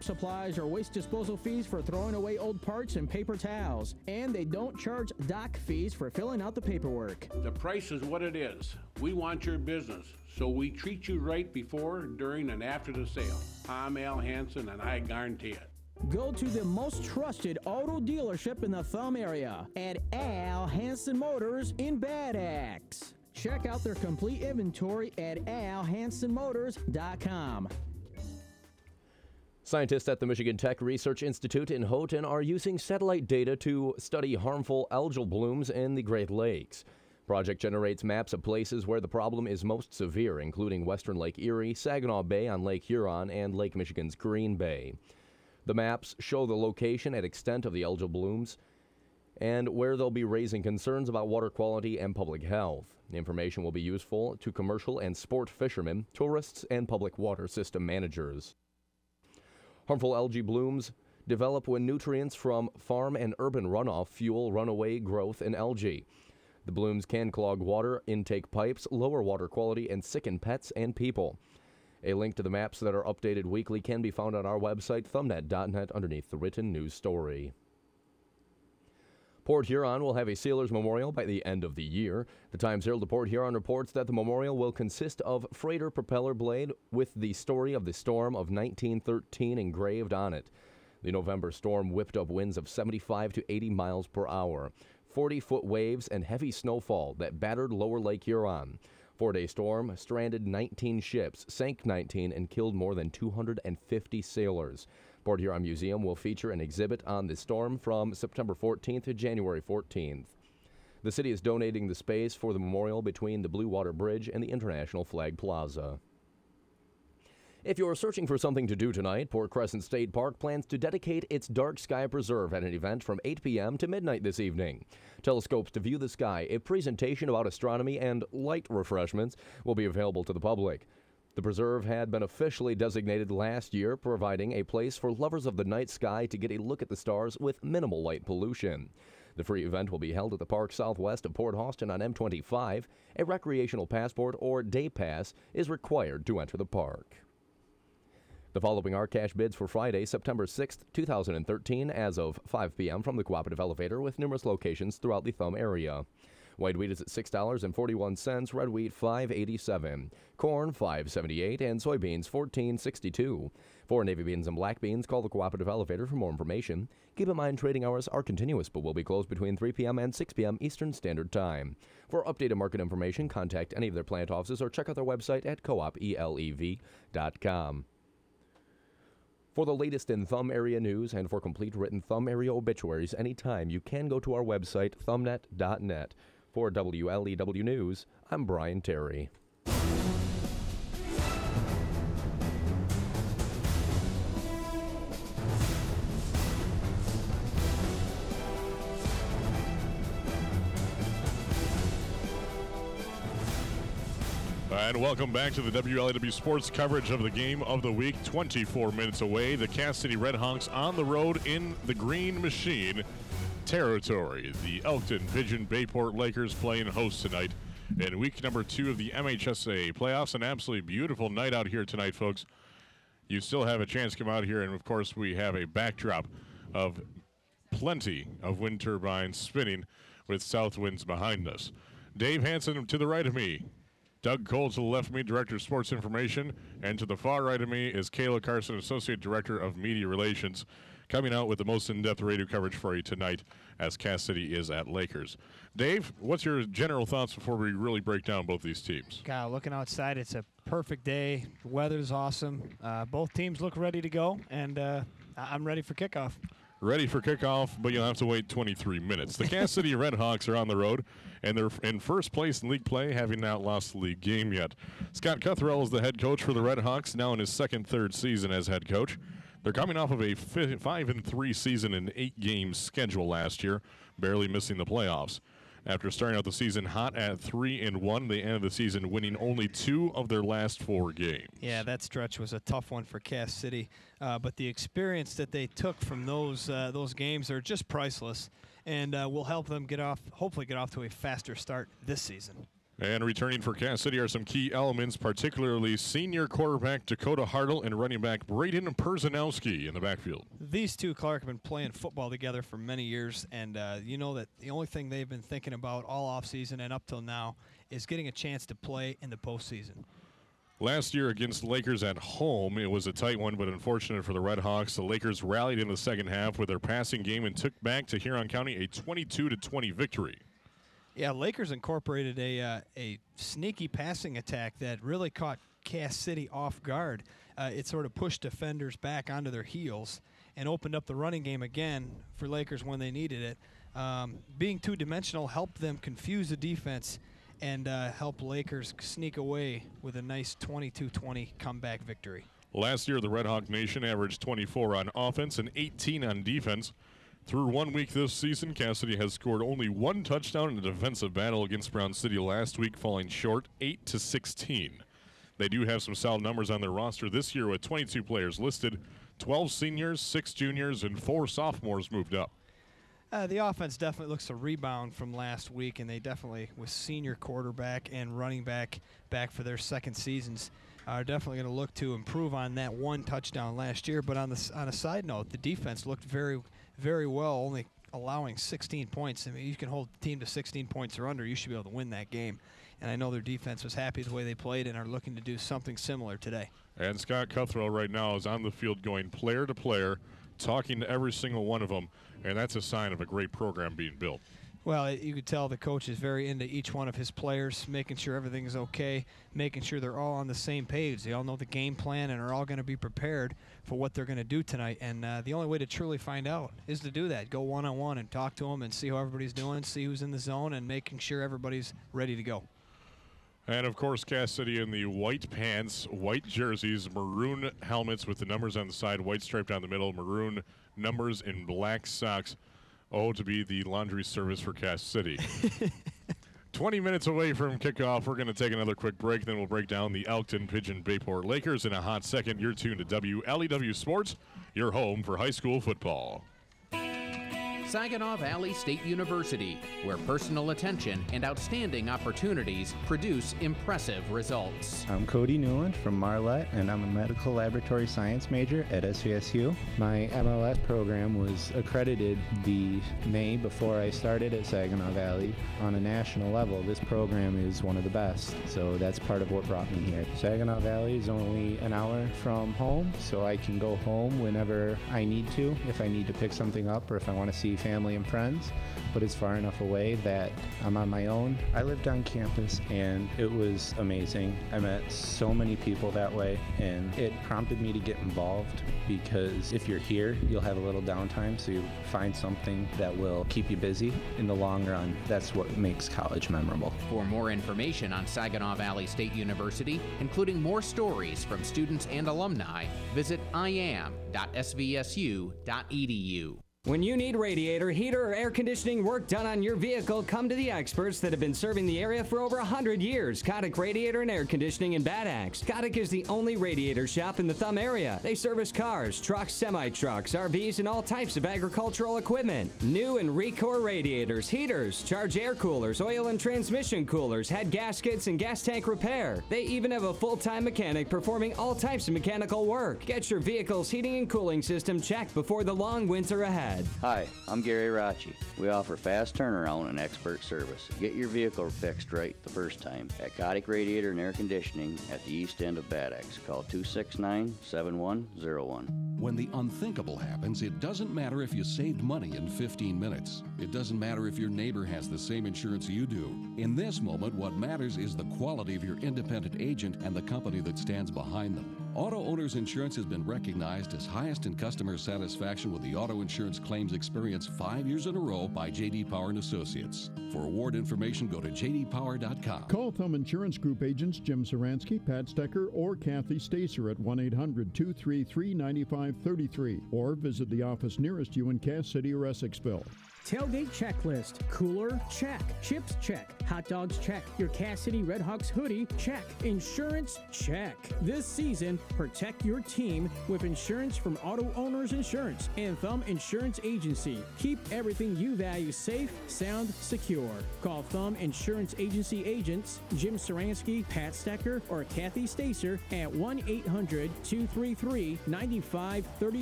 scrap supplies or waste disposal fees for throwing away old parts and paper towels. And they don't charge dock fees for filling out the paperwork. The price is what it is. We want your business, so we treat you right before, during, and after the sale. I'm Al Hansen, and I guarantee it. Go to the most trusted auto dealership in the Thumb area at Al Hansen Motors in Bad Axe. Check out their complete inventory at alhansenmotors.com. Scientists at the Michigan Tech Research Institute in Houghton are using satellite data to study harmful algal blooms in the Great Lakes. Project generates maps of places where the problem is most severe, including western Lake Erie, Saginaw Bay on Lake Huron, and Lake Michigan's Green Bay. The maps show the location and extent of the algal blooms and where they'll be raising concerns about water quality and public health. The information will be useful to commercial and sport fishermen, tourists, and public water system managers. Harmful algae blooms develop when nutrients from farm and urban runoff fuel runaway growth in algae. The blooms can clog water intake pipes, lower water quality, and sicken pets and people. A link to the maps that are updated weekly can be found on our website, thumbnet.net, underneath the written news story. Port Huron will have a Sailors Memorial by the end of the year. The Times-Herald of Port Huron reports that the memorial will consist of freighter propeller blade with the story of the storm of 1913 engraved on it. The November storm whipped up winds of 75 to 80 miles per hour, 40-foot waves, and heavy snowfall that battered lower Lake Huron. 4-day storm stranded 19 ships, sank 19, and killed more than 250 sailors. Port Huron Museum will feature an exhibit on the storm from September 14th to January 14th. The city is donating the space for the memorial between the Blue Water Bridge and the International Flag Plaza. If you're searching for something to do tonight, Port Crescent State Park plans to dedicate its Dark Sky Preserve at an event from 8 p.m. to midnight this evening. Telescopes to view the sky, a presentation about astronomy, and light refreshments will be available to the public. The preserve had been officially designated last year, providing a place for lovers of the night sky to get a look at the stars with minimal light pollution. The free event will be held at the park southwest of Port Austin on M25. A recreational passport or day pass is required to enter the park. The following are cash bids for Friday, September 6th, 2013, as of 5 p.m. from the Cooperative Elevator with numerous locations throughout the Thumb area. White wheat is at $6.41, red wheat $5.87, corn $5.78, and soybeans $14.62. For navy beans and black beans, call the Cooperative Elevator for more information. Keep in mind trading hours are continuous but will be closed between 3 p.m. and 6 p.m. Eastern Standard Time. For updated market information, contact any of their plant offices or check out their website at coopelev.com. For the latest in Thumb area news and for complete written Thumb area obituaries anytime, you can go to our website, thumbnet.net. For WLEW News, I'm Brian Terry. And welcome back to the WLAW Sports coverage of the game of the week. 24 minutes away, the Cass City Redhawks on the road in the Green Machine territory. The Elkton Pigeon Bayport Lakers playing host tonight in week number 2 of the MHSA playoffs. An absolutely beautiful night out here tonight, folks. You still have a chance to come out here, and of course we have a backdrop of plenty of wind turbines spinning with south winds behind us. Dave Hansen to the right of me. Doug Cole to the left of me, Director of Sports Information, and to the far right of me is Kayla Carson, Associate Director of Media Relations, coming out with the most in-depth radio coverage for you tonight as Cass City is at Lakers. Dave, what's your general thoughts before we really break down both these teams? God, looking outside, it's a perfect day. The weather's awesome. Both teams look ready to go, and I'm ready for kickoff. Ready for kickoff, but you'll have to wait 23 minutes. The Cass City Redhawks are on the road, and they're in first place in league play, having not lost the league game yet. Scott Cuthrell is the head coach for the Redhawks, now in his third season as head coach. They're coming off of a 5-3 season and 8-game schedule last year, barely missing the playoffs. After starting out the season hot at 3-1, they ended the season winning only 2 of their last 4 games. Yeah, that stretch was a tough one for Cass City, but the experience that they took from those games are just priceless, and will help them hopefully get off to a faster start this season. And returning for Cass City are some key elements, particularly senior quarterback Dakota Hartle and running back Braden Perzanowski in the backfield. These two, Clark, have been playing football together for many years, and you know that the only thing they've been thinking about all offseason and up till now is getting a chance to play in the postseason. Last year against Lakers at home, it was a tight one, but unfortunate for the Red Hawks. The Lakers rallied in the second half with their passing game and took back to Huron County a 22-20 victory. Yeah, Lakers incorporated a sneaky passing attack that really caught Cass City off guard. It sort of pushed defenders back onto their heels and opened up the running game again for Lakers when they needed it. Being two-dimensional helped them confuse the defense and help Lakers sneak away with a nice 22-20 comeback victory. Last year, the Red Hawk Nation averaged 24 on offense and 18 on defense. Through 1 week this season, Cass City has scored only one touchdown in a defensive battle against Brown City last week, falling short 8-16. They do have some solid numbers on their roster this year with 22 players listed, 12 seniors, 6 juniors, and 4 sophomores moved up. The offense definitely looks to rebound from last week, and they definitely, with senior quarterback and running back for their second seasons, are definitely going to look to improve on that one touchdown last year. But on a side note, the defense looked very, very well, only allowing 16 points. I mean, you can hold the team to 16 points or under, you should be able to win that game. And I know their defense was happy the way they played and are looking to do something similar today. And Scott Cuthrow right now is on the field going player to player, talking to every single one of them, and that's a sign of a great program being built. Well, you could tell the coach is very into each one of his players, making sure everything is okay, making sure they're all on the same page. They all know the game plan and are all going to be prepared for what they're going to do tonight. And the only way to truly find out is to do that. Go one-on-one and talk to them and see how everybody's doing, see who's in the zone, and making sure everybody's ready to go. And, of course, Cass City in the white pants, white jerseys, maroon helmets with the numbers on the side, white stripe down the middle, maroon numbers in black socks. Oh, to be the laundry service for Cass City. 20 minutes away from kickoff. We're going to take another quick break, then we'll break down the Elkton Pigeon Bayport Lakers in a hot second. You're tuned to WLEW Sports, your home for high school football. Saginaw Valley State University, where personal attention and outstanding opportunities produce impressive results. I'm Cody Newland from Marlette, and I'm a medical laboratory science major at SVSU. My MLS program was accredited the May before I started at Saginaw Valley. On a national level, this program is one of the best, so that's part of what brought me here. Saginaw Valley is only an hour from home, so I can go home whenever I need to, if I need to pick something up or if I want to see family and friends, but it's far enough away that I'm on my own. I lived on campus and it was amazing. I met so many people that way, and it prompted me to get involved, because if you're here, you'll have a little downtime, so you find something that will keep you busy. In the long run, that's what makes college memorable. For more information on Saginaw Valley State University, including more stories from students and alumni, visit iam.svsu.edu. When you need radiator, heater, or air conditioning work done on your vehicle, come to the experts that have been serving the area for over 100 years. Kotick Radiator and Air Conditioning in Bad Axe. Kotick is the only radiator shop in the Thumb area. They service cars, trucks, semi-trucks, RVs, and all types of agricultural equipment. New and Recor radiators, heaters, charge air coolers, oil and transmission coolers, head gaskets, and gas tank repair. They even have a full-time mechanic performing all types of mechanical work. Get your vehicle's heating and cooling system checked before the long winter ahead. Hi, I'm Gary Rachi. We offer fast turnaround and expert service. Get your vehicle fixed right the first time at Kotick Radiator and Air Conditioning at the east end of Bad Axe. Call 269-7101. When the unthinkable happens, it doesn't matter if you saved money in 15 minutes. It doesn't matter if your neighbor has the same insurance you do. In this moment, what matters is the quality of your independent agent and the company that stands behind them. Auto Owners Insurance has been recognized as highest in customer satisfaction with the auto insurance claims experience 5 years in a row by J.D. Power & Associates. For award information, go to jdpower.com. Call Thumb Insurance Group agents Jim Saransky, Pat Stecker, or Kathy Stacer at 1-800-233-9533, or visit the office nearest you in Cass City or Essexville. Tailgate checklist. Cooler? Check. Chips? Check. Hot dogs? Check. Your Cass City Redhawks hoodie? Check. Insurance? Check. This season, protect your team with insurance from Auto Owners Insurance and Thumb Insurance Agency. Keep everything you value safe, sound, secure. Call Thumb Insurance Agency agents Jim Saransky, Pat Stecker, or Kathy Stacer at 1-800-233-9530.